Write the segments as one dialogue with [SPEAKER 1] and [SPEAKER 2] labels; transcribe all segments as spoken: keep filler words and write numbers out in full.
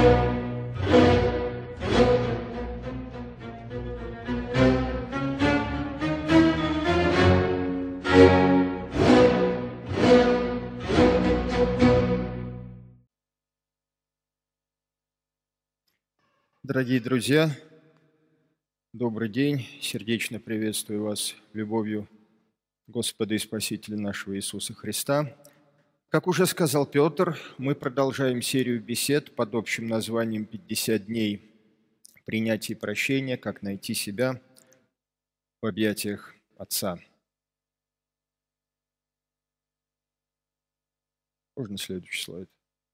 [SPEAKER 1] Дорогие друзья, добрый день. Сердечно приветствую вас любовью Господа и Спасителя нашего Иисуса Христа. Как уже сказал Петр, мы продолжаем серию бесед под общим названием «пятьдесят дней принятия и прощения. Как найти себя в объятиях Отца». Можно следующий слайд?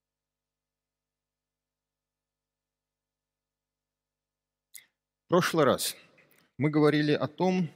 [SPEAKER 1] В прошлый раз мы говорили о том,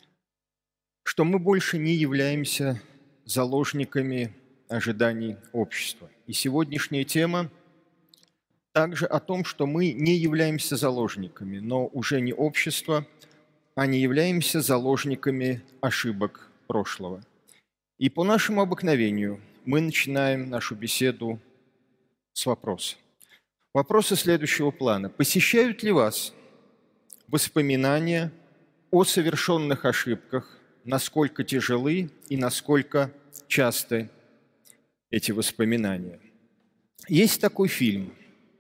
[SPEAKER 1] что мы больше не являемся заложниками ожиданий общества. И сегодняшняя тема также о том, что мы не являемся заложниками, но уже не общества, а не являемся заложниками ошибок прошлого. И по нашему обыкновению мы начинаем нашу беседу с вопроса. Вопросы следующего плана. Посещают ли вас воспоминания о совершенных ошибках, насколько тяжелы и насколько часты эти воспоминания? Есть такой фильм,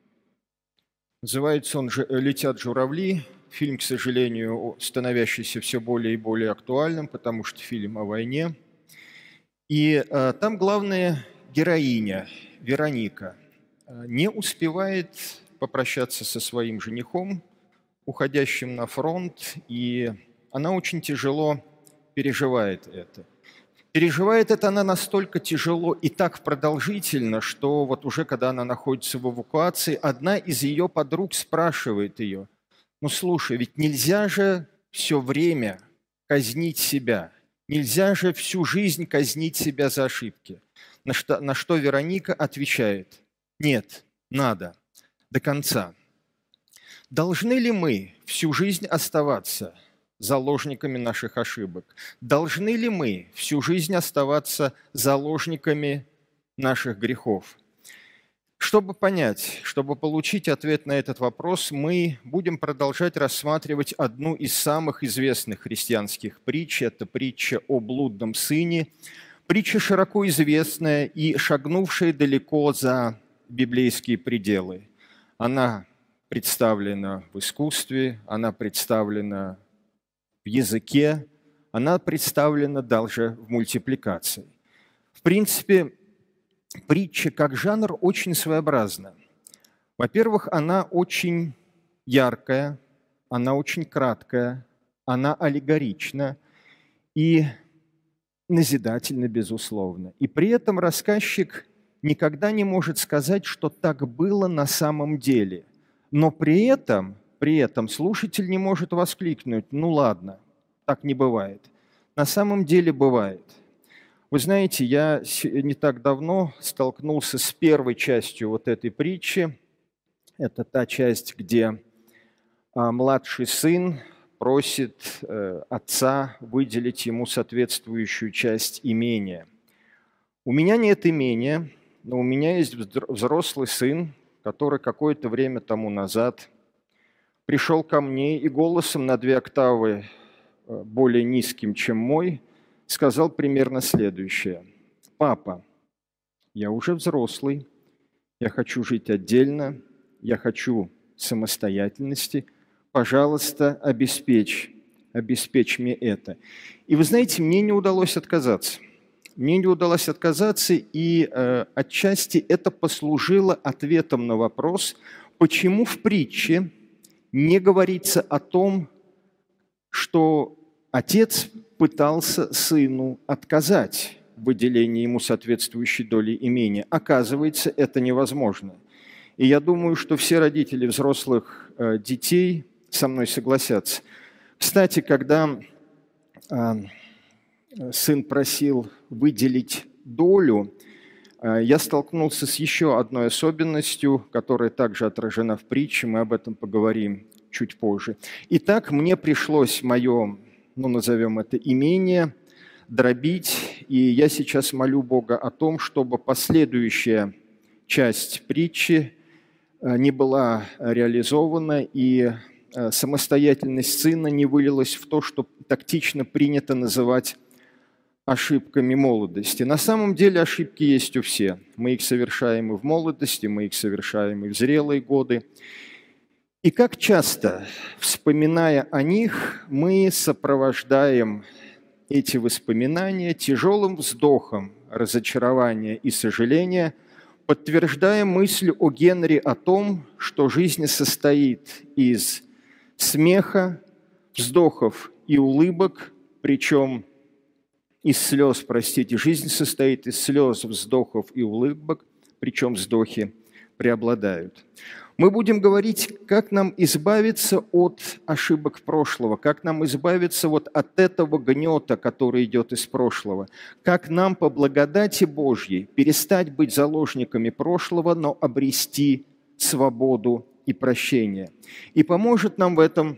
[SPEAKER 1] называется он «Летят журавли». Фильм, к сожалению, становящийся все более и более актуальным, потому что фильм о войне. И э, там главная героиня, Вероника, не успевает попрощаться со своим женихом, уходящим на фронт, и она очень тяжело переживает это. Переживает это она настолько тяжело и так продолжительно, что вот уже когда она находится в эвакуации, одна из ее подруг спрашивает ее: «Ну слушай, ведь нельзя же все время казнить себя, нельзя же всю жизнь казнить себя за ошибки». На что, на что Вероника отвечает: «Нет, надо, до конца». Должны ли мы всю жизнь оставаться заложниками наших ошибок? Должны ли мы всю жизнь оставаться заложниками наших грехов? Чтобы понять, чтобы получить ответ на этот вопрос, мы будем продолжать рассматривать одну из самых известных христианских притч. Это притча о блудном сыне. Притча широко известная и шагнувшая далеко за библейские пределы. Она представлена в искусстве, она представлена в языке, она представлена даже в мультипликации. В принципе, притча как жанр очень своеобразна. Во-первых, она очень яркая, она очень краткая, она аллегорична и назидательна, безусловно. И при этом рассказчик никогда не может сказать, что так было на самом деле. Но при этом, при этом слушатель не может воскликнуть: «Ну ладно, так не бывает». На самом деле бывает. Вы знаете, я не так давно столкнулся с первой частью вот этой притчи. Это та часть, где младший сын просит отца выделить ему соответствующую часть имения. У меня нет имения, но у меня есть взрослый сын, который какое-то время тому назад пришел ко мне и голосом на две октавы более низким, чем мой, сказал примерно следующее: «Папа, я уже взрослый, я хочу жить отдельно, я хочу самостоятельности, пожалуйста, обеспечь, обеспечь мне это». И вы знаете, мне не удалось отказаться. Мне не удалось отказаться, и э, отчасти это послужило ответом на вопрос, почему в притче не говорится о том, что отец пытался сыну отказать в выделении ему соответствующей доли имения. Оказывается, это невозможно. И я думаю, что все родители взрослых э, детей со мной согласятся. Кстати, когда э, сын просил выделить долю, я столкнулся с еще одной особенностью, которая также отражена в притче, мы об этом поговорим чуть позже. Итак, мне пришлось мое, ну, назовем это, имение дробить, и я сейчас молю Бога о том, чтобы последующая часть притчи не была реализована, и самостоятельность сына не вылилась в то, что тактично принято называть ошибками молодости. На самом деле ошибки есть у всех. Мы их совершаем и в молодости, мы их совершаем и в зрелые годы. И как часто, вспоминая о них, мы сопровождаем эти воспоминания тяжелым вздохом разочарования и сожаления, подтверждая мысль о Генри о том, что жизнь состоит из смеха, вздохов и улыбок, причем из слез, простите, жизнь состоит из слез, вздохов и улыбок, причем вздохи преобладают. Мы будем говорить, как нам избавиться от ошибок прошлого, как нам избавиться вот от этого гнета, который идет из прошлого, как нам по благодати Божьей перестать быть заложниками прошлого, но обрести свободу и прощение. И поможет нам в этом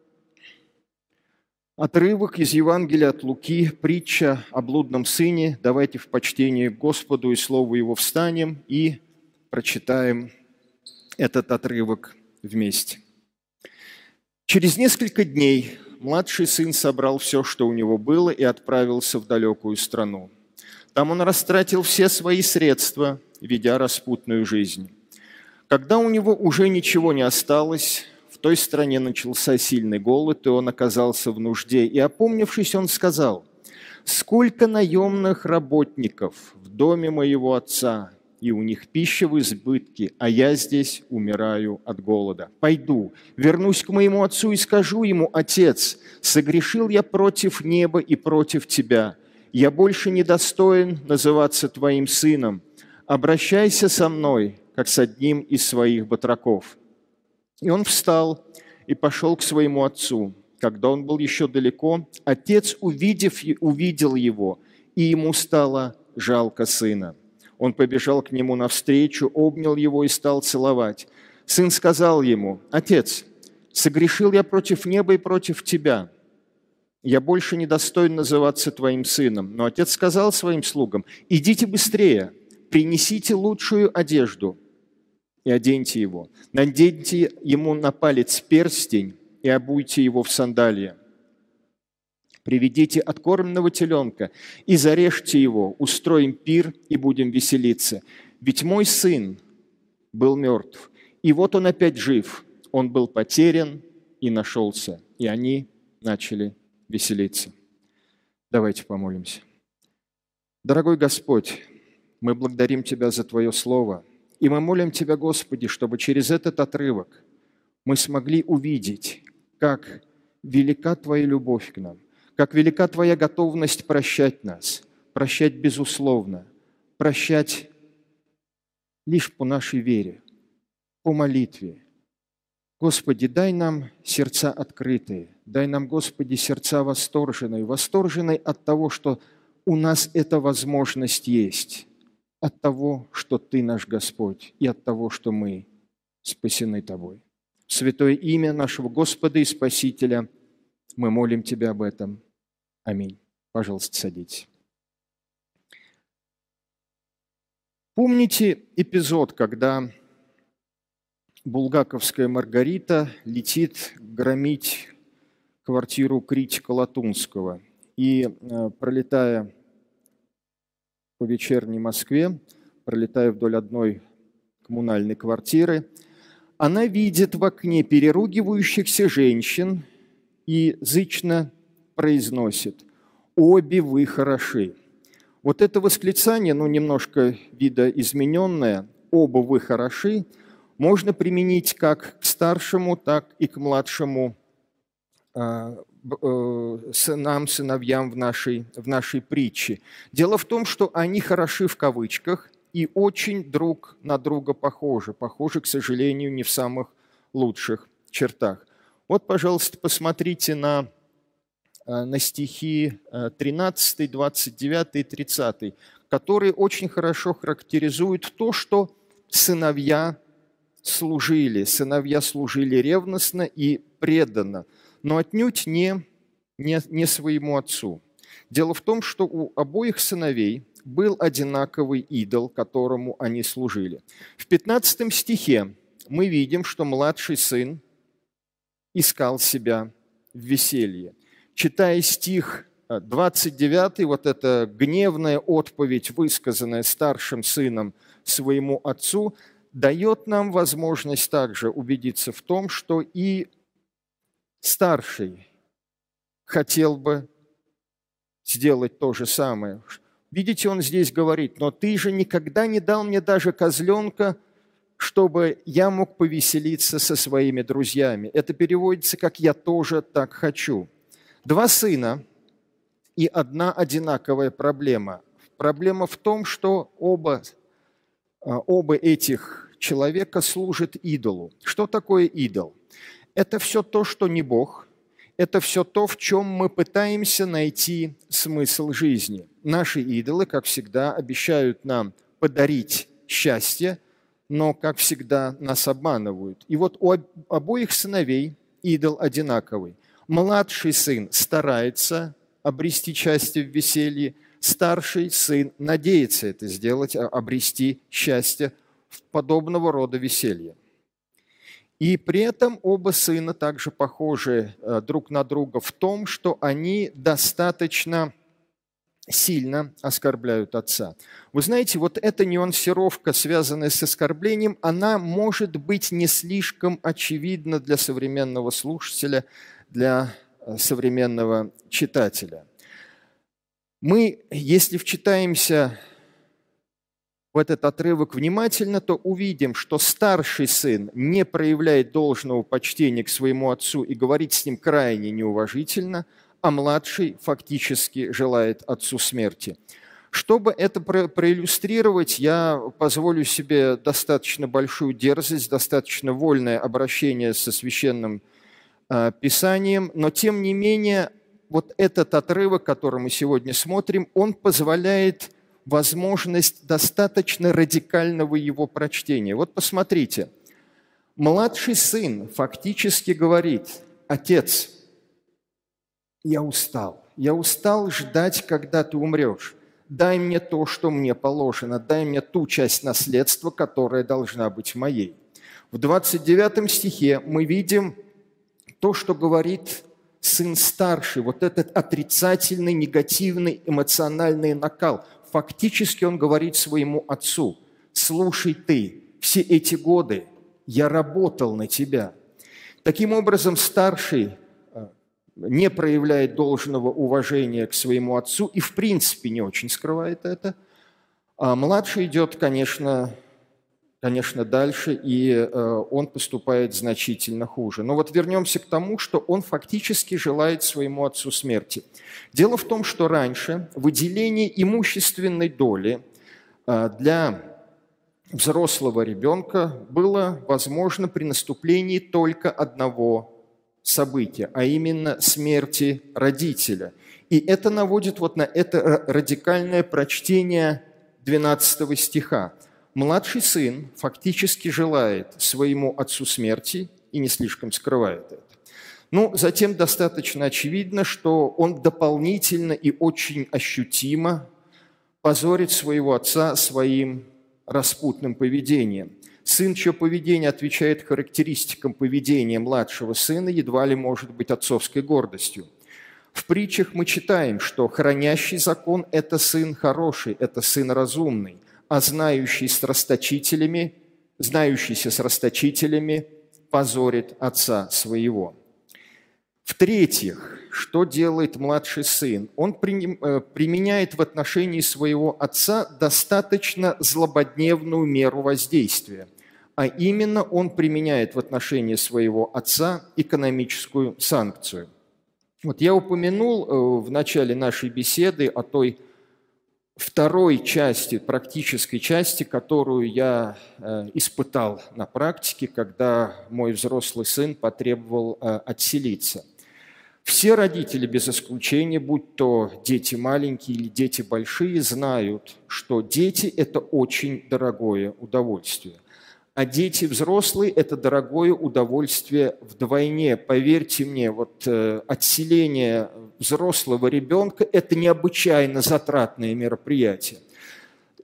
[SPEAKER 1] отрывок из Евангелия от Луки, притча о блудном сыне. Давайте в почтении к Господу и Слову Его встанем и прочитаем этот отрывок вместе. Через несколько дней младший сын собрал все, что у него было, и отправился в далекую страну. Там он растратил все свои средства, ведя распутную жизнь. Когда у него уже ничего не осталось, в той стране начался сильный голод, и он оказался в нужде. И, опомнившись, он сказал: «Сколько наемных работников в доме моего отца, и у них пища в избытке, а я здесь умираю от голода. Пойду, вернусь к моему отцу и скажу ему: Отец, согрешил я против неба и против тебя. Я больше не достоин называться твоим сыном. Обращайся со мной, как с одним из своих батраков». И он встал и пошел к своему отцу. Когда он был еще далеко, отец, увидев, увидел его, и ему стало жалко сына. Он побежал к нему навстречу, обнял его и стал целовать. Сын сказал ему: «Отец, согрешил я против неба и против тебя. Я больше не достоин называться твоим сыном». Но отец сказал своим слугам: «Идите быстрее, принесите лучшую одежду и оденьте его. Наденьте ему на палец перстень и обуйте его в сандалии. Приведите откормленного теленка и зарежьте его, устроим пир и будем веселиться. Ведь мой сын был мертв, и вот он опять жив. Он был потерян и нашелся». И они начали веселиться. Давайте помолимся. Дорогой Господь, мы благодарим Тебя за Твое Слово, и мы молим Тебя, Господи, чтобы через этот отрывок мы смогли увидеть, как велика Твоя любовь к нам, как велика Твоя готовность прощать нас, прощать безусловно, прощать лишь по нашей вере, по молитве. Господи, дай нам сердца открытые, дай нам, Господи, сердца восторженные, восторженные от того, что у нас эта возможность есть, от того, что Ты наш Господь, и от того, что мы спасены Тобой. В святое имя нашего Господа и Спасителя мы молим Тебя об этом. Аминь. Пожалуйста, садитесь. Помните эпизод, когда булгаковская Маргарита летит громить квартиру критика Латунского и, пролетая по вечерней Москве, пролетая вдоль одной коммунальной квартиры, она видит в окне переругивающихся женщин и зычно произносит: «Обе вы хороши». Вот это восклицание, ну, немножко видоизмененное, «оба вы хороши», можно применить как к старшему, так и к младшему э, э, сынам, сыновьям в нашей, в нашей притче. Дело в том, что они хороши в кавычках и очень друг на друга похожи. Похожи, к сожалению, не в самых лучших чертах. Вот, пожалуйста, посмотрите на, на стихи тринадцатый, двадцать девятый и тридцатый, которые очень хорошо характеризуют то, что сыновья служили. Сыновья служили ревностно и преданно, но отнюдь не, не, не своему отцу. Дело в том, что у обоих сыновей был одинаковый идол, которому они служили. В пятнадцатом стихе мы видим, что младший сын искал себя в веселье. Читая стих двадцать девятый, вот эта гневная отповедь, высказанная старшим сыном своему отцу, дает нам возможность также убедиться в том, что и старший хотел бы сделать то же самое. Видите, он здесь говорит: «Но ты же никогда не дал мне даже козленка, чтобы я мог повеселиться со своими друзьями». Это переводится как «я тоже так хочу». Два сына и одна одинаковая проблема. Проблема в том, что оба, оба этих человека служат идолу. Что такое идол? Это все то, что не Бог. Это все то, в чем мы пытаемся найти смысл жизни. Наши идолы, как всегда, обещают нам подарить счастье, но, как всегда, нас обманывают. И вот у обоих сыновей идол одинаковый. Младший сын старается обрести счастье в веселье, старший сын надеется это сделать, обрести счастье в подобного рода веселье. И при этом оба сына также похожи друг на друга в том, что они достаточно сильно оскорбляют отца. Вы знаете, вот эта нюансировка, связанная с оскорблением, она может быть не слишком очевидна для современного слушателя, для современного читателя. Мы, если вчитаемся в этот отрывок внимательно, то увидим, что старший сын не проявляет должного почтения к своему отцу и говорит с ним крайне неуважительно, а младший фактически желает отцу смерти. Чтобы это проиллюстрировать, я позволю себе достаточно большую дерзость, достаточно вольное обращение со священным Писанием, но тем не менее вот этот отрывок, который мы сегодня смотрим, он позволяет возможность достаточно радикального его прочтения. Вот посмотрите, младший сын фактически говорит: «Отец, я устал, я устал ждать, когда ты умрешь. Дай мне то, что мне положено, дай мне ту часть наследства, которая должна быть моей». В двадцать девятом стихе мы видим то, что говорит сын старший, вот этот отрицательный, негативный, эмоциональный накал. Фактически он говорит своему отцу: «Слушай ты, все эти годы я работал на тебя». Таким образом, старший не проявляет должного уважения к своему отцу и, в принципе, не очень скрывает это. А младший идет, конечно, конечно, дальше, и он поступает значительно хуже. Но вот вернемся к тому, что он фактически желает своему отцу смерти. Дело в том, что раньше выделение имущественной доли для взрослого ребенка было возможно при наступлении только одного события, а именно смерти родителя. И это наводит вот на это радикальное прочтение двенадцатого стиха. Младший сын фактически желает своему отцу смерти и не слишком скрывает это. Ну, затем достаточно очевидно, что он дополнительно и очень ощутимо позорит своего отца своим распутным поведением. Сын, чье поведение отвечает характеристикам поведения младшего сына, едва ли может быть отцовской гордостью. В притчах мы читаем, что хранящий закон – это сын хороший, это сын разумный, а знающий с расточителями, знающийся с расточителями позорит отца своего. В-третьих, что делает младший сын? Он применяет в отношении своего отца достаточно злободневную меру воздействия, а именно он применяет в отношении своего отца экономическую санкцию. Вот я упомянул в начале нашей беседы о той второй части, практической части, которую я испытал на практике, когда мой взрослый сын потребовал отселиться. Все родители, без исключения, будь то дети маленькие или дети большие, знают, что дети – это очень дорогое удовольствие. А дети взрослые – это дорогое удовольствие вдвойне. Поверьте мне, вот э, отселение взрослого ребенка – это необычайно затратное мероприятие.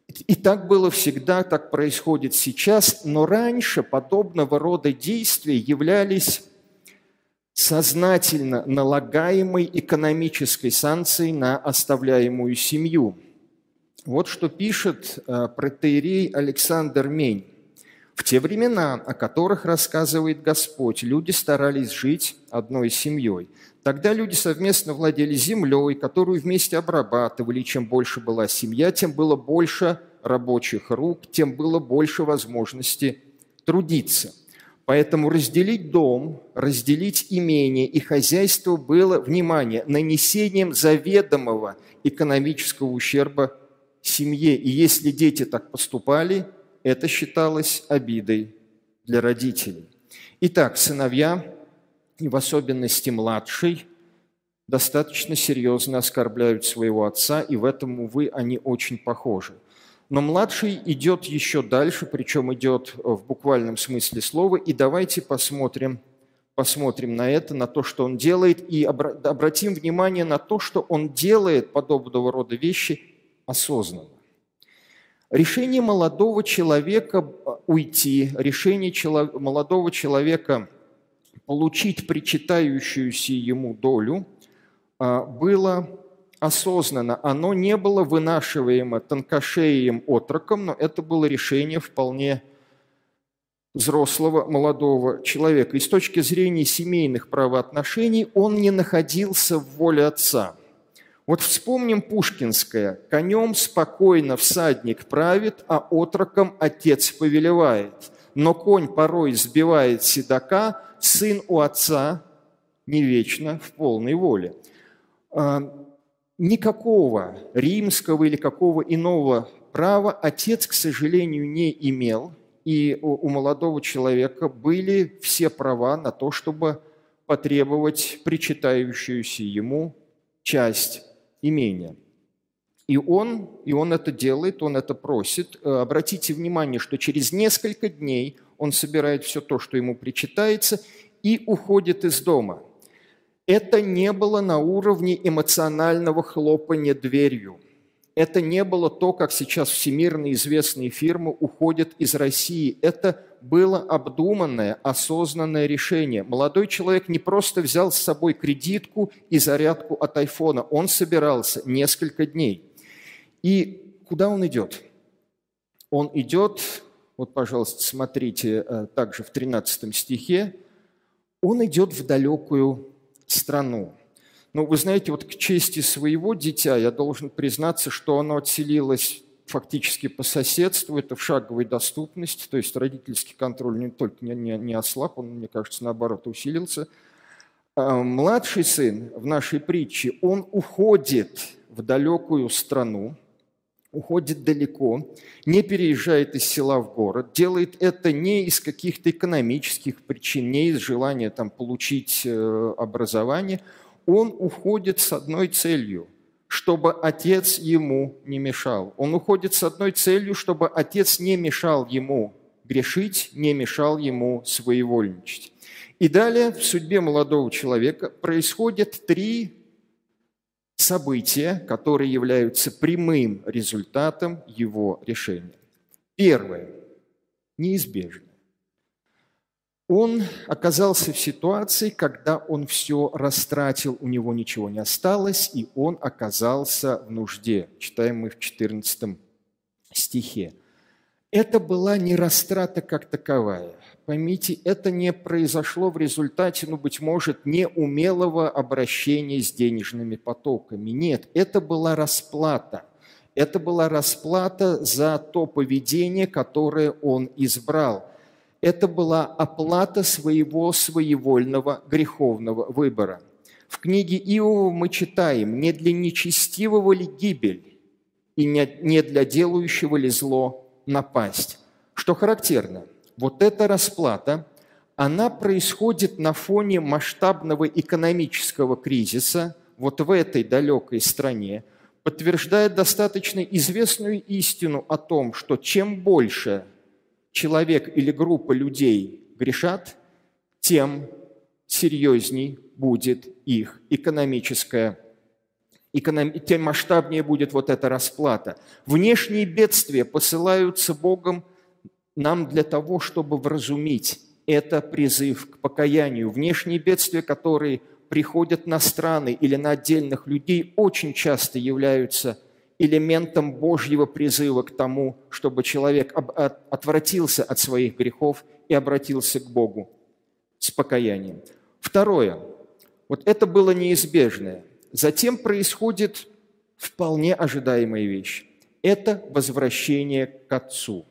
[SPEAKER 1] И так было всегда, так происходит сейчас, но раньше подобного рода действия являлись сознательно налагаемой экономической санкцией на оставляемую семью. Вот что пишет протоиерей Александр Мень. В те времена, о которых рассказывает Господь, люди старались жить одной семьей. Тогда люди совместно владели землей, которую вместе обрабатывали. Чем больше была семья, тем было больше рабочих рук, тем было больше возможности трудиться. Поэтому разделить дом, разделить имение и хозяйство было, внимание, нанесением заведомого экономического ущерба семье. И если дети так поступали, это считалось обидой для родителей. Итак, сыновья, и в особенности младший, достаточно серьезно оскорбляют своего отца, и в этом, увы, они очень похожи. Но младший идет еще дальше, причем идет в буквальном смысле слова, и давайте посмотрим, посмотрим на это, на то, что он делает, и обратим внимание на то, что он делает подобного рода вещи осознанно. Решение молодого человека уйти, решение молодого человека получить причитающуюся ему долю было осознанно. Оно не было вынашиваемо тонкошеем отроком, но это было решение вполне взрослого молодого человека. И с точки зрения семейных правоотношений он не находился в воле отца. Вот вспомним пушкинское: «Конем спокойно всадник правит, а отроком отец повелевает. Но конь порой сбивает седока, сын у отца не вечно в полной воле». Никакого римского или какого иного права отец, к сожалению, не имел, и у молодого человека были все права на то, чтобы потребовать причитающуюся ему часть имения. И он, и он это делает, он это просит. Обратите внимание, что через несколько дней он собирает все то, что ему причитается, и уходит из дома. Это не было на уровне эмоционального хлопания дверью. Это не было то, как сейчас всемирно известные фирмы уходят из России. Это было обдуманное, осознанное решение. Молодой человек не просто взял с собой кредитку и зарядку от айфона. Он собирался несколько дней. И куда он идет? Он идет, вот, пожалуйста, смотрите, также в тринадцатом стихе, он идет в далекую страну. Но вы знаете, вот к чести своего дитя я должен признаться, что оно отселилось фактически по соседству, это в шаговой доступности, то есть родительский контроль не только не, не, не ослаб, он, мне кажется, наоборот, усилился. А младший сын в нашей притче, он уходит в далекую страну, уходит далеко, не переезжает из села в город, делает это не из каких-то экономических причин, не из желания там, получить образование. Он уходит с одной целью, чтобы отец ему не мешал. Он уходит с одной целью, чтобы отец не мешал ему грешить, не мешал ему своевольничать. И далее в судьбе молодого человека происходят три события, которые являются прямым результатом его решения. Первое. Неизбежно. Он оказался в ситуации, когда он все растратил, у него ничего не осталось, и он оказался в нужде. Читаем мы в четырнадцатом стихе. Это была не растрата как таковая. Поймите, это не произошло в результате, ну, быть может, неумелого обращения с денежными потоками. Нет, это была расплата. Это была расплата за то поведение, которое он избрал. Это была оплата своего своевольного греховного выбора. В книге Иова мы читаем: «Не для нечестивого ли гибель, и не для делающего ли зло напасть». Что характерно, вот эта расплата, она происходит на фоне масштабного экономического кризиса вот в этой далекой стране, подтверждает достаточно известную истину о том, что чем больше человек или группа людей грешат, тем серьезней будет их экономическая, тем масштабнее будет вот эта расплата. Внешние бедствия посылаются Богом нам для того, чтобы вразумить. Это призыв к покаянию. Внешние бедствия, которые приходят на страны или на отдельных людей, очень часто являются элементом Божьего призыва к тому, чтобы человек отвратился от своих грехов и обратился к Богу с покаянием. Второе. Вот это было неизбежное. Затем происходит вполне ожидаемая вещь. Это возвращение к Отцу.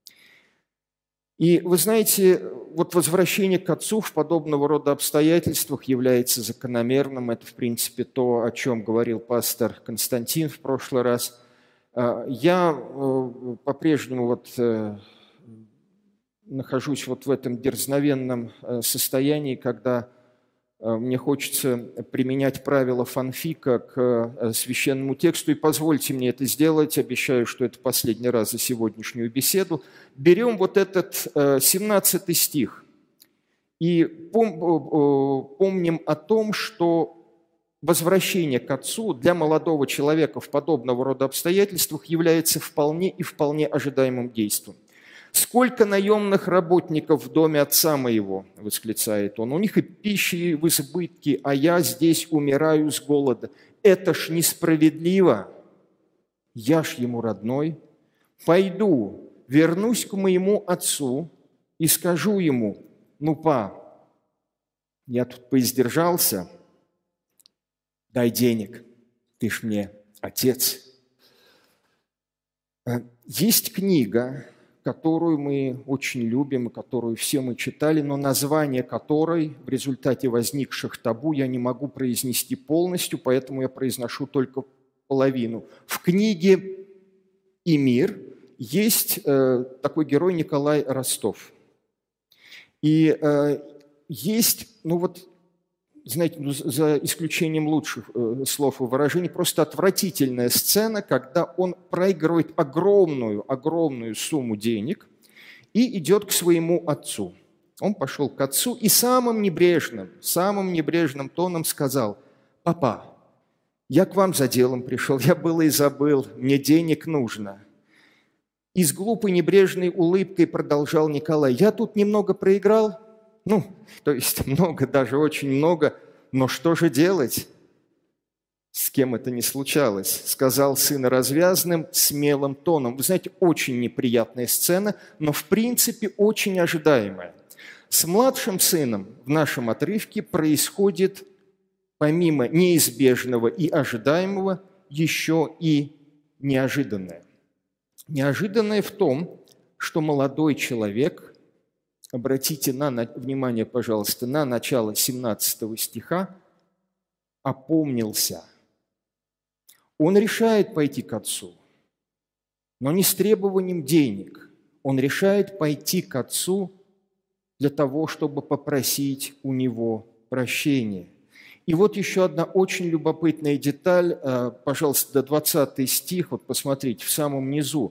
[SPEAKER 1] И вы знаете, вот возвращение к Отцу в подобного рода обстоятельствах является закономерным. Это, в принципе, то, о чем говорил пастор Константин в прошлый раз. Я по-прежнему вот нахожусь вот в этом дерзновенном состоянии, когда мне хочется применять правила фанфика к священному тексту, и позвольте мне это сделать, обещаю, что это последний раз за сегодняшнюю беседу. Берем вот этот семнадцатый стих и помним о том, что возвращение к Отцу для молодого человека в подобного рода обстоятельствах является вполне и вполне ожидаемым действием. «Сколько наемных работников в доме отца моего!» – восклицает он. «У них и пищи в избытке, а я здесь умираю с голода. Это ж несправедливо! Я ж ему родной. Пойду, вернусь к моему отцу и скажу ему: ну, па, я тут поиздержался, дай денег, ты ж мне отец». Есть книга, которую мы очень любим, и которую все мы читали, но название которой в результате возникших табу я не могу произнести полностью, поэтому я произношу только половину. В книге «И мир» есть э, такой герой Николай Ростов. И э, есть, ну вот, знаете, ну, за исключением лучших э, слов и выражений, просто отвратительная сцена, когда он проигрывает огромную, огромную сумму денег и идет к своему отцу. Он пошел к отцу и самым небрежным, самым небрежным тоном сказал: «Папа, я к вам за делом пришел, я было и забыл, мне денег нужно». И с глупой небрежной улыбкой продолжал Николай: «Я тут немного проиграл». Ну, то есть много, даже очень много, но что же делать? С кем это не случалось, сказал сын развязным, смелым тоном. Вы знаете, очень неприятная сцена, но в принципе очень ожидаемая. С младшим сыном в нашем отрывке происходит, помимо неизбежного и ожидаемого, еще и неожиданное. Неожиданное в том, что молодой человек, обратите на, на, внимание, пожалуйста, на начало семнадцатого стиха, опомнился. Он решает пойти к отцу, но не с требованием денег. Он решает пойти к отцу для того, чтобы попросить у него прощения. И вот еще одна очень любопытная деталь, пожалуйста, двадцатый стих, вот посмотрите, в самом низу.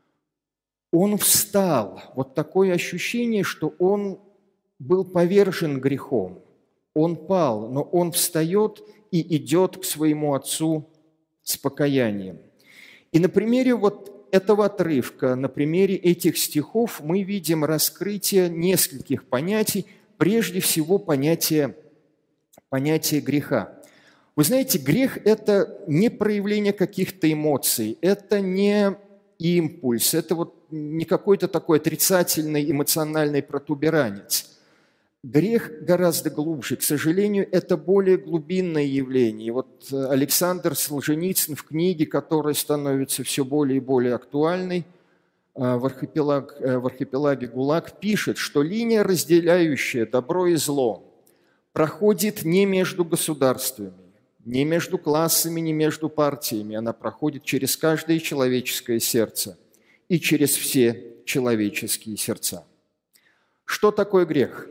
[SPEAKER 1] Он встал. Вот такое ощущение, что он был повержен грехом. Он пал, но он встает и идет к своему отцу с покаянием. И на примере вот этого отрывка, на примере этих стихов мы видим раскрытие нескольких понятий, прежде всего понятие, понятие греха. Вы знаете, грех – это не проявление каких-то эмоций, это не импульс, это вот не какой-то такой отрицательный эмоциональный протуберанец. Грех гораздо глубже. К сожалению, это более глубинное явление. И вот Александр Солженицын в книге, которая становится все более и более актуальной, в, архипелаг, в архипелаге ГУЛАГ, пишет, что линия, разделяющая добро и зло, проходит не между государствами, не между классами, не между партиями. Она проходит через каждое человеческое сердце и через все человеческие сердца. Что такое грех?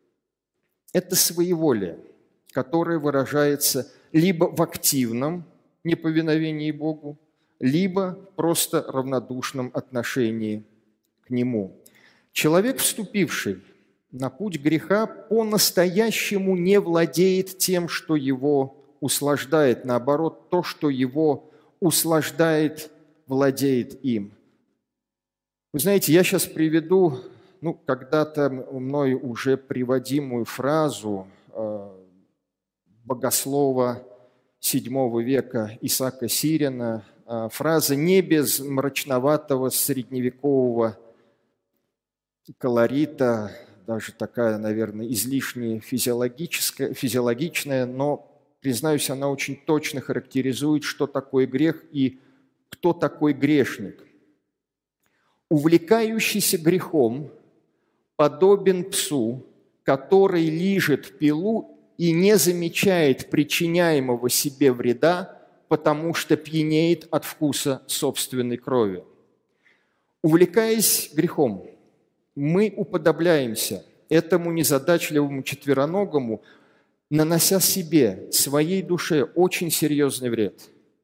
[SPEAKER 1] Это своеволие, которое выражается либо в активном неповиновении Богу, либо просто равнодушном отношении к Нему. Человек, вступивший на путь греха, по-настоящему не владеет тем, что его услаждает, наоборот, то, что его услаждает, владеет им. Вы знаете, я сейчас приведу, ну, когда-то мной уже приводимую фразу э, богослова седьмого века Исаака Сирина, э, фраза не без мрачноватого средневекового колорита, даже такая, наверное, излишне физиологическая, физиологичная, но, признаюсь, она очень точно характеризует, что такое грех и кто такой грешник. Увлекающийся грехом подобен псу, который лижет пилу и не замечает причиняемого себе вреда, потому что пьянеет от вкуса собственной крови. Увлекаясь грехом, мы уподобляемся этому незадачливому четвероногому, нанося себе, своей душе очень серьезный вред.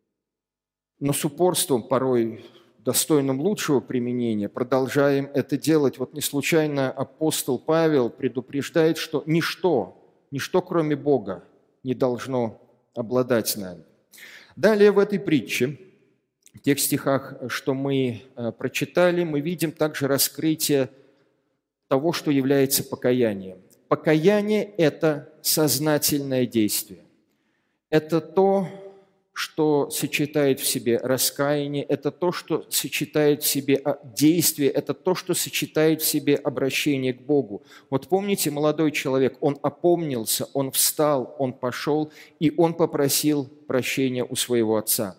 [SPEAKER 1] Но с упорством, порой достойным лучшего применения, продолжаем это делать. Вот не случайно апостол Павел предупреждает, что ничто, ничто кроме Бога не должно обладать нами. Далее в этой притче, в тех стихах, что мы прочитали, мы видим также раскрытие того, что является покаянием. Покаяние – это сознательное действие. Это то, что сочетает в себе раскаяние, это то, что сочетает в себе действие, это то, что сочетает в себе обращение к Богу. Вот помните, молодой человек, он опомнился, он встал, он пошел, и он попросил прощения у своего отца.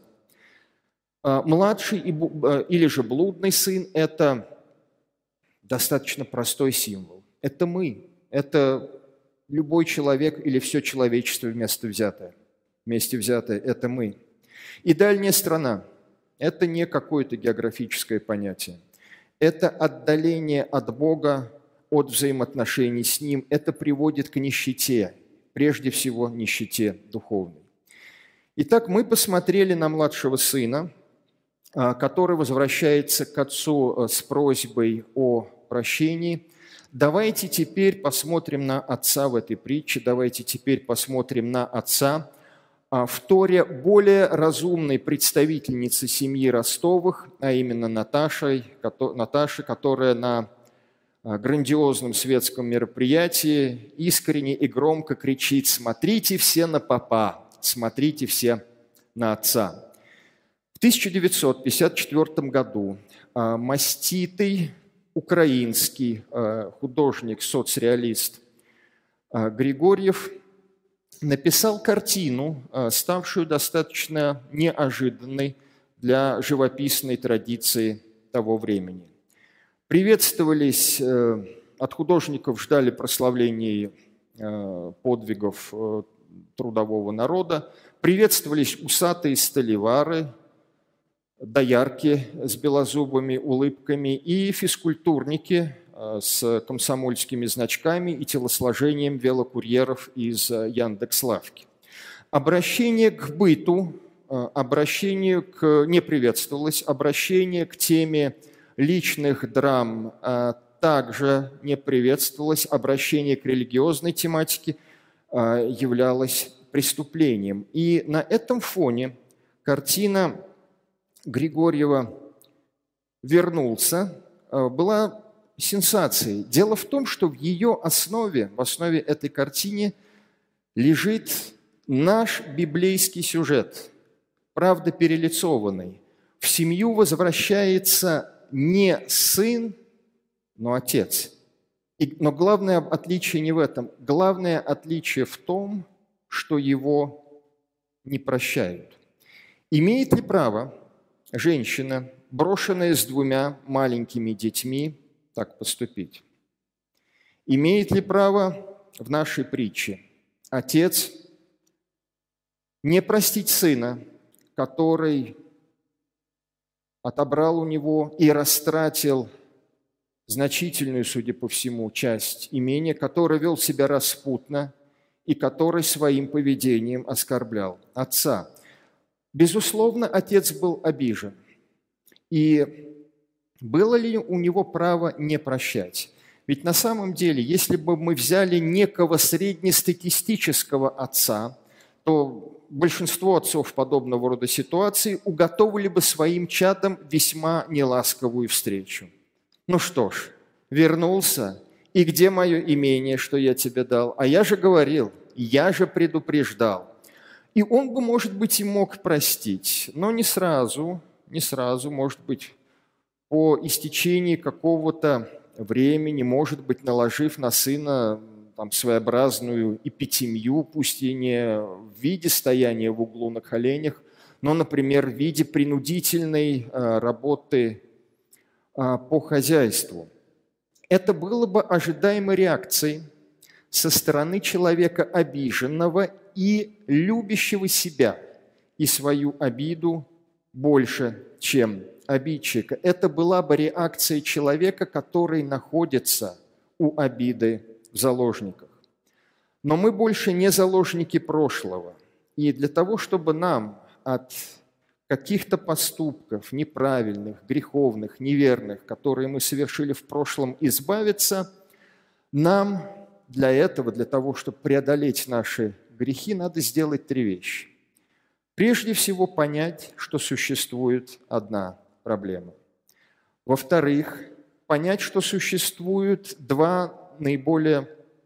[SPEAKER 1] Младший или же блудный сын – это достаточно простой символ. Это мы, это любой человек или все человечество вместе взятое. Вместе взятое – это мы. И дальняя страна – это не какое-то географическое понятие. Это отдаление от Бога, от взаимоотношений с Ним. Это приводит к нищете, прежде всего нищете духовной. Итак, мы посмотрели на младшего сына, который возвращается к отцу с просьбой о прощении. Давайте теперь посмотрим на отца в этой притче, давайте теперь посмотрим на отца в Торе более разумной представительницы семьи Ростовых, а именно Наташей, Наташи, которая на грандиозном светском мероприятии искренне и громко кричит: «Смотрите все на папа, смотрите все на отца». В тысяча девятьсот пятьдесят четвёртом году маститый украинский художник-соцреалист Григорьев написал картину, ставшую достаточно неожиданной для живописной традиции того времени. Приветствовались, от художников ждали прославлений подвигов трудового народа, приветствовались усатые столевары, доярки с белозубыми улыбками и физкультурники с комсомольскими значками и телосложением велокурьеров из Яндекс.Лавки. Обращение к быту, обращение к... не приветствовалось, обращение к теме личных драм также не приветствовалось, обращение к религиозной тематике являлось преступлением. И на этом фоне картина Григорьева «Вернулся» была сенсацией. Дело в том, что в ее основе, в основе этой картины лежит наш библейский сюжет, правда перелицованный. В семью возвращается не сын, но отец. И, но главное отличие не в этом. Главное отличие в том, что его не прощают. Имеет ли право женщина, брошенная с двумя маленькими детьми, так поступить? Имеет ли право в нашей притче отец не простить сына, который отобрал у него и растратил значительную, судя по всему, часть имения, который вел себя распутно и который своим поведением оскорблял отца? Безусловно, отец был обижен. И было ли у него право не прощать? Ведь на самом деле, если бы мы взяли некого среднестатистического отца, то большинство отцов подобного рода ситуации уготовили бы своим чадам весьма неласковую встречу. Ну что ж, вернулся, и где мое имение, что я тебе дал? А я же говорил, я же предупреждал. И он бы, может быть, и мог простить, но не сразу, не сразу, может быть, по истечении какого-то времени, может быть, наложив на сына там, своеобразную эпитемию, пусть и не в виде стояния в углу на коленях, но, например, в виде принудительной работы по хозяйству. Это было бы ожидаемой реакцией со стороны человека обиженного и любящего себя и свою обиду больше, чем обидчика. Это была бы реакция человека, который находится у обиды в заложниках. Но мы больше не заложники прошлого. И для того, чтобы нам от каких-то поступков неправильных, греховных, неверных, которые мы совершили в прошлом, избавиться, нам для этого, для того, чтобы преодолеть наши грехи, надо сделать три вещи. Прежде всего, понять, что существует одна проблема. Во-вторых, понять, что существуют два наиболее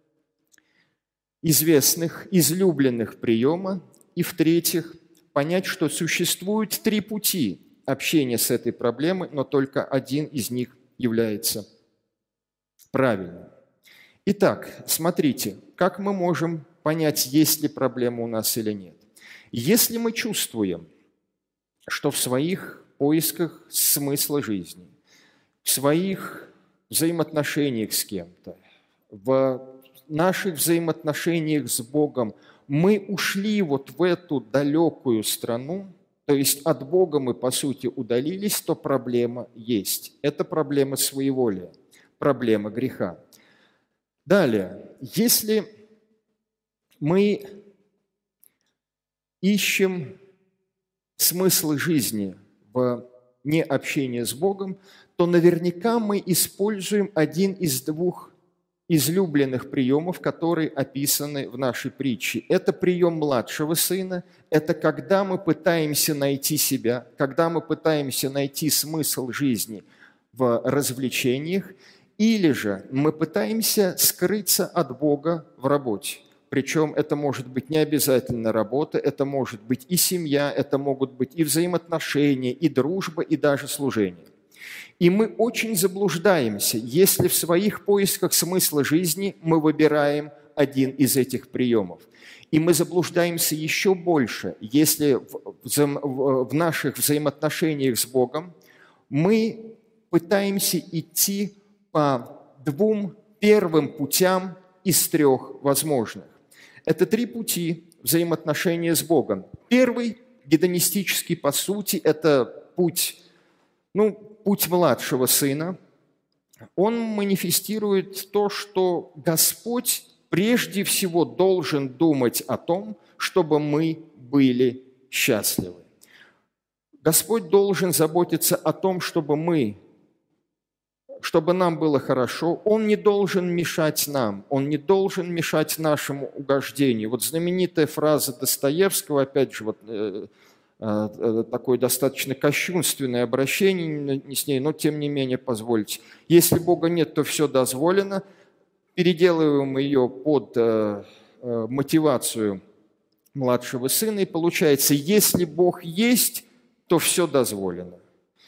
[SPEAKER 1] известных, излюбленных приема. И в-третьих, понять, что существуют три пути общения с этой проблемой, но только один из них является правильным. Итак, смотрите, как мы можем понять, есть ли проблема у нас или нет. Если мы чувствуем, что в своих поисках смысла жизни, в своих взаимоотношениях с кем-то, в наших взаимоотношениях с Богом мы ушли вот в эту далекую страну, то есть от Бога мы, по сути, удалились, то проблема есть. Это проблема своеволия, проблема греха. Далее, если мы ищем смысл жизни в необщении с Богом, то наверняка мы используем один из двух излюбленных приемов, которые описаны в нашей притче. Это прием младшего сына, это когда мы пытаемся найти себя, когда мы пытаемся найти смысл жизни в развлечениях, или же мы пытаемся скрыться от Бога в работе. Причем это может быть не обязательно работа, это может быть и семья, это могут быть и взаимоотношения, и дружба, и даже служение. И мы очень заблуждаемся, если в своих поисках смысла жизни мы выбираем один из этих приемов. И мы заблуждаемся еще больше, если в, в, в наших взаимоотношениях с Богом мы пытаемся идти по двум первым путям из трех возможных. Это три пути взаимоотношения с Богом. Первый, гедонистический по сути, это путь, ну, путь младшего сына. Он манифестирует то, что Господь прежде всего должен думать о том, чтобы мы были счастливы. Господь должен заботиться о том, чтобы мы, чтобы нам было хорошо. Он не должен мешать нам, Он не должен мешать нашему угождению. Вот знаменитая фраза Достоевского, опять же, вот, э, э, такое достаточно кощунственное обращение не с ней, но тем не менее позвольте. Если Бога нет, то все дозволено. Переделываем ее под э, э, мотивацию младшего сына, и получается, если Бог есть, то все дозволено.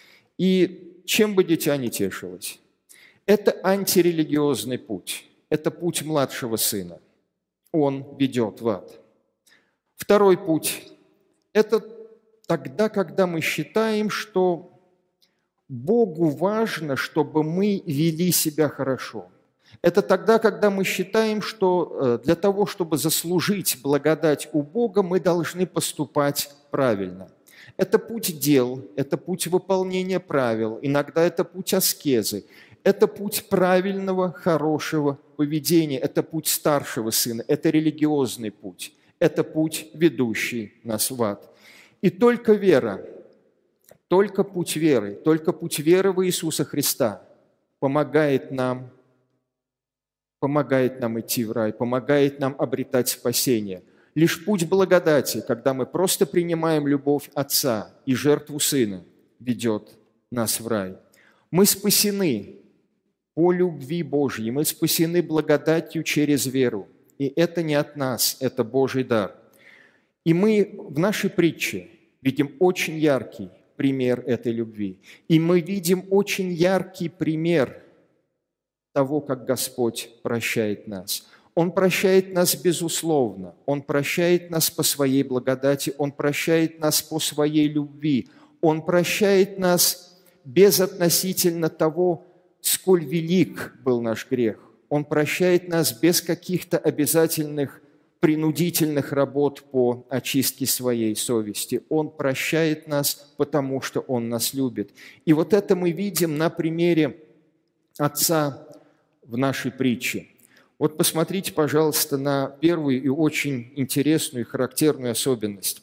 [SPEAKER 1] И чем бы дитя не тешилось? Это антирелигиозный путь. Это путь младшего сына. Он ведет в ад. Второй путь – это тогда, когда мы считаем, что Богу важно, чтобы мы вели себя хорошо. Это тогда, когда мы считаем, что для того, чтобы заслужить благодать у Бога, мы должны поступать правильно. Это путь дел, это путь выполнения правил, иногда это путь аскезы, это путь правильного, хорошего поведения, это путь старшего сына, это религиозный путь, это путь, ведущий нас в ад. И только вера, только путь веры, только путь веры в Иисуса Христа помогает нам, помогает нам идти в рай, помогает нам обретать спасение. Лишь путь благодати, когда мы просто принимаем любовь Отца и жертву Сына, ведет нас в рай. Мы спасены по любви Божьей, мы спасены благодатью через веру. И это не от нас, это Божий дар. И мы в нашей притче видим очень яркий пример этой любви. И мы видим очень яркий пример того, как Господь прощает нас. Он прощает нас безусловно, Он прощает нас по Своей благодати, Он прощает нас по Своей любви, Он прощает нас безотносительно того, сколь велик был наш грех. Он прощает нас без каких-то обязательных принудительных работ по очистке своей совести. Он прощает нас, потому что Он нас любит. И вот это мы видим на примере Отца в нашей притче. Вот посмотрите, пожалуйста, на первую и очень интересную и характерную особенность.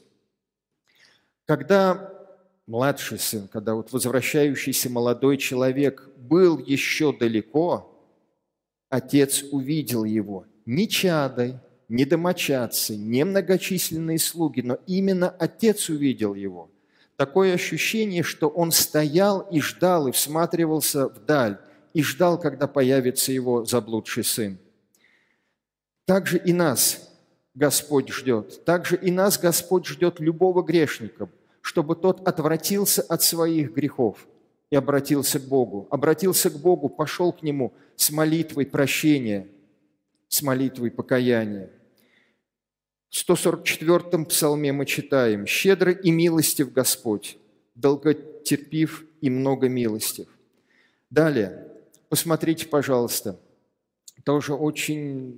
[SPEAKER 1] Когда младший сын, когда вот возвращающийся молодой человек был еще далеко, отец увидел его не чадой, не домочадцы, не многочисленные слуги, но именно отец увидел его. Такое ощущение, что он стоял и ждал, и всматривался вдаль, и ждал, когда появится его заблудший сын. Так же и нас Господь ждет. Так же и нас Господь ждет любого грешника, чтобы тот отвратился от своих грехов и обратился к Богу. Обратился к Богу, пошел к Нему с молитвой прощения, с молитвой покаяния. В сто сорок четвёртом псалме мы читаем: «Щедрый и милостив Господь, долготерпив и много милостив». Далее, посмотрите, пожалуйста, тоже очень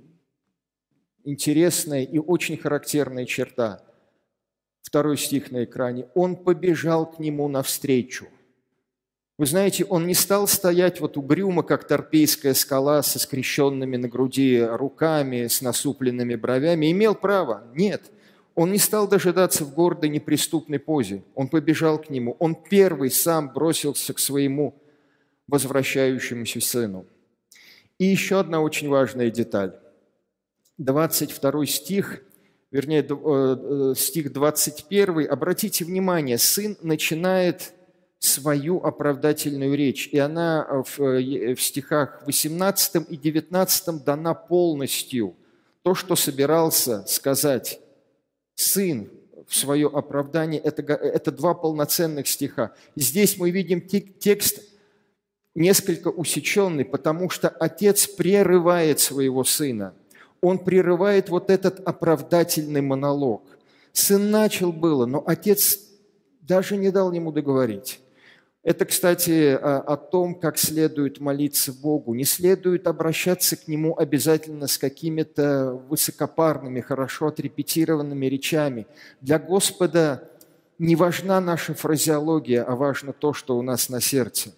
[SPEAKER 1] интересная и очень характерная черта. Второй стих на экране. «Он побежал к нему навстречу». Вы знаете, он не стал стоять вот угрюмо, как торпейская скала, со скрещенными на груди руками, с насупленными бровями. Имел право? Нет. Он не стал дожидаться в гордой неприступной позе. Он побежал к нему. Он первый сам бросился к своему возвращающемуся сыну. И еще одна очень важная деталь. двадцать второй стих, вернее, стих двадцать первый. Обратите внимание, сын начинает свою оправдательную речь, и она в, в стихах восемнадцатом и девятнадцатом дана полностью. То, что собирался сказать сын в свое оправдание, это, это два полноценных стиха. Здесь мы видим текст несколько усеченный, потому что отец прерывает своего сына. Он прерывает вот этот оправдательный монолог. Сын начал было, но отец даже не дал ему договорить. Это, кстати, о том, как следует молиться Богу. Не следует обращаться к Нему обязательно с какими-то высокопарными, хорошо отрепетированными речами. Для Господа не важна наша фразеология, а важно то, что у нас на сердце.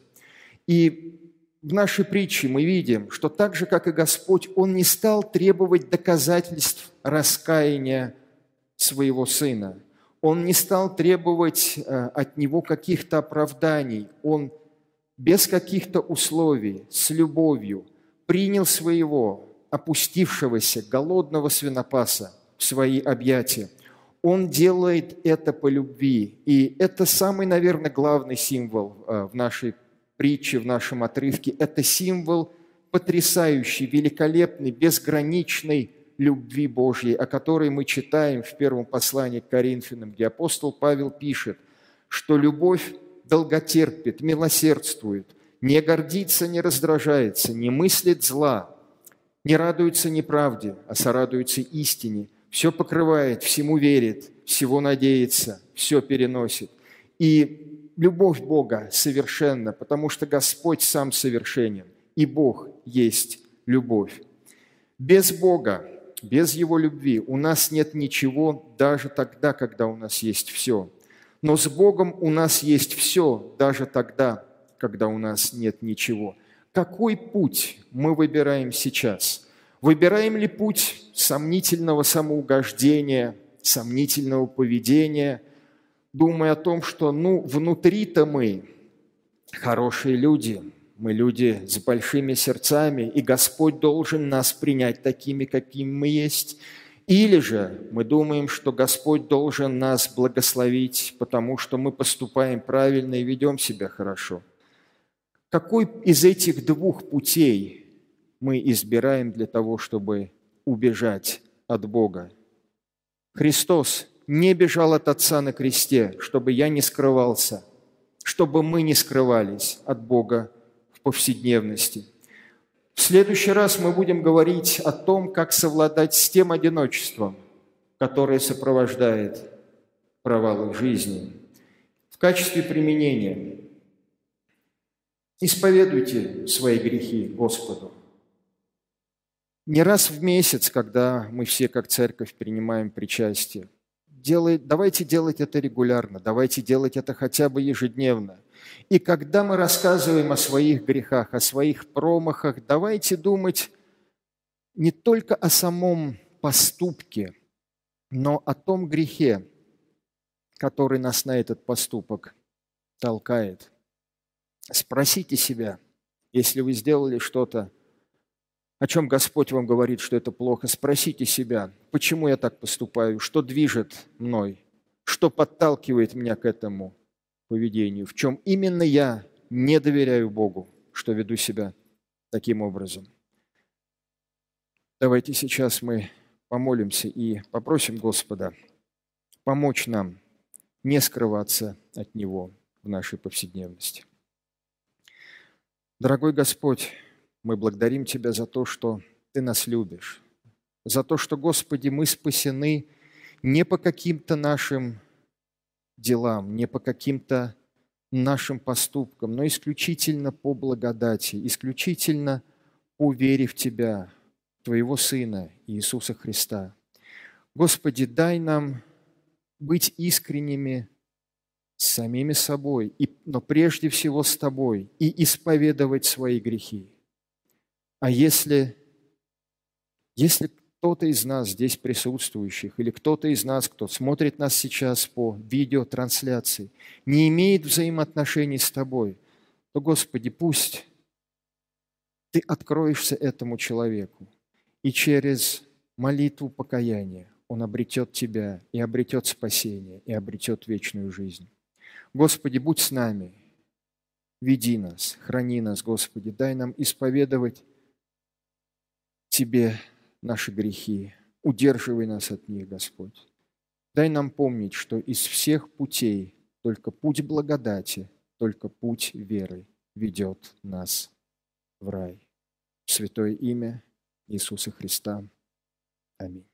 [SPEAKER 1] И в нашей притче мы видим, что так же, как и Господь, Он не стал требовать доказательств раскаяния своего сына. Он не стал требовать от него каких-то оправданий. Он без каких-то условий, с любовью принял своего опустившегося, голодного свинопаса в свои объятия. Он делает это по любви. И это самый, наверное, главный символ в нашей притче, в нашем отрывке. Это символ потрясающий, великолепный, безграничный любви Божьей, о которой мы читаем в первом послании к Коринфянам, где апостол Павел пишет, что любовь долготерпит, милосердствует, не гордится, не раздражается, не мыслит зла, не радуется неправде, а сорадуется истине, все покрывает, всему верит, всего надеется, все переносит. И любовь Бога совершенна, потому что Господь сам совершенен, и Бог есть любовь. Без Бога, без Его любви у нас нет ничего даже тогда, когда у нас есть все. Но с Богом у нас есть все даже тогда, когда у нас нет ничего. Какой путь мы выбираем сейчас? Выбираем ли путь сомнительного самоугождения, сомнительного поведения, думая о том, что ну, внутри-то мы хорошие люди, мы люди с большими сердцами, и Господь должен нас принять такими, какими мы есть. Или же мы думаем, что Господь должен нас благословить, потому что мы поступаем правильно и ведем себя хорошо. Какой из этих двух путей мы избираем для того, чтобы убежать от Бога? Христос не бежал от Отца на кресте, чтобы я не скрывался, чтобы мы не скрывались от Бога в повседневности. В следующий раз мы будем говорить о том, как совладать с тем одиночеством, которое сопровождает провалы в жизни. В качестве применения исповедуйте свои грехи Господу. Не раз в месяц, когда мы все как церковь принимаем причастие, делай, давайте делать это регулярно, давайте делать это хотя бы ежедневно. И когда мы рассказываем о своих грехах, о своих промахах, давайте думать не только о самом поступке, но о том грехе, который нас на этот поступок толкает. Спросите себя, если вы сделали что-то, о чем Господь вам говорит, что это плохо, спросите себя, почему я так поступаю, что движет мной, что подталкивает меня к этому поведению, в чем именно я не доверяю Богу, что веду себя таким образом. Давайте сейчас мы помолимся и попросим Господа помочь нам не скрываться от Него в нашей повседневности. Дорогой Господь, мы благодарим Тебя за то, что Ты нас любишь, за то, что, Господи, мы спасены не по каким-то нашим делам, не по каким-то нашим поступкам, но исключительно по благодати, исключительно по вере в Тебя, Твоего Сына Иисуса Христа. Господи, дай нам быть искренними с самими собой, и, но прежде всего с Тобой, и исповедовать свои грехи. А если, если кто-то из нас здесь присутствующих, или кто-то из нас, кто смотрит нас сейчас по видеотрансляции, не имеет взаимоотношений с Тобой, то, Господи, пусть Ты откроешься этому человеку, и через молитву покаяния он обретет Тебя, и обретет спасение, и обретет вечную жизнь. Господи, будь с нами, веди нас, храни нас, Господи, дай нам исповедовать Тебе наши грехи, удерживай нас от них, Господь. Дай нам помнить, что из всех путей только путь благодати, только путь веры ведет нас в рай. В святое имя Иисуса Христа. Аминь.